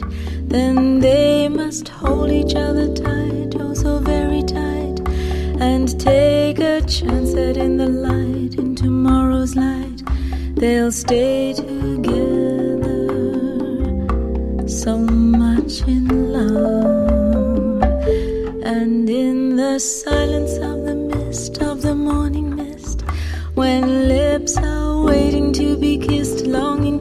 then they must hold each other tight, oh so very tight, and take a chance that in the light, in tomorrow's light, they'll stay together, so much in love. And in the silence of the mist, of the morning mist, when lips are waiting to be kissed, longing